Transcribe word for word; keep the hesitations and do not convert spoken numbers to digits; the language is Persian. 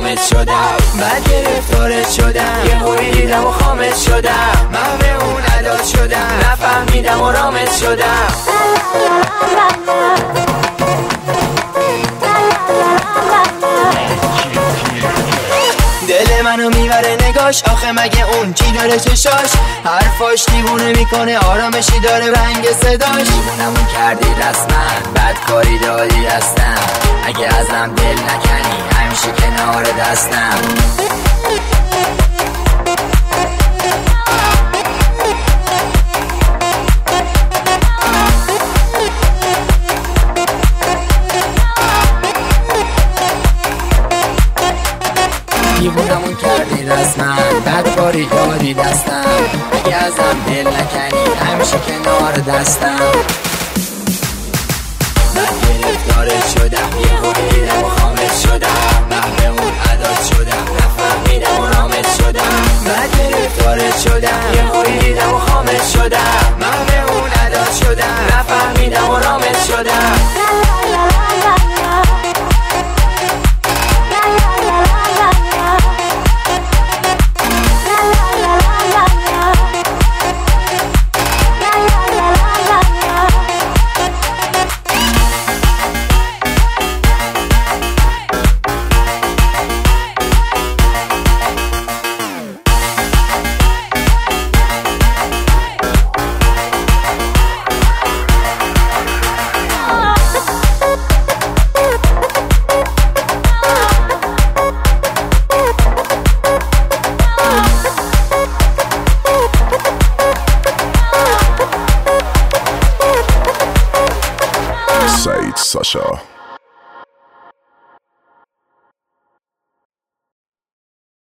خامت شدم، بعد گرفتارت شدم، یه هوی دیدم و خامت شدم، من به اون عداد شدم، نفهمیدم و رامت شدم. دل منو میبره نگاش، آخه مگه اون چی داره چشاش، حرفاش دیوونه میکنه، آرامشی داره رنگ صداش. دیوونمون کردی رسما، بدکاری دادی دستم، اگه ازم دل نکنی همیشه کنار دستم. دیوونمون کردی رسما، بدکاری دادی دستم، اگه ازم دل نکنی همیشه کنار دستم. من گرفتارت شدم، یه هوی دیدم و خامت شدم، من به اون عداد شدم، نفهمیدم و رامت شدم. من گرفتارت شدم، یه هوی دیدم و خامت شدم، من به اون عداد شدم، نفهمیدم و رامت شدم. Said Sasha.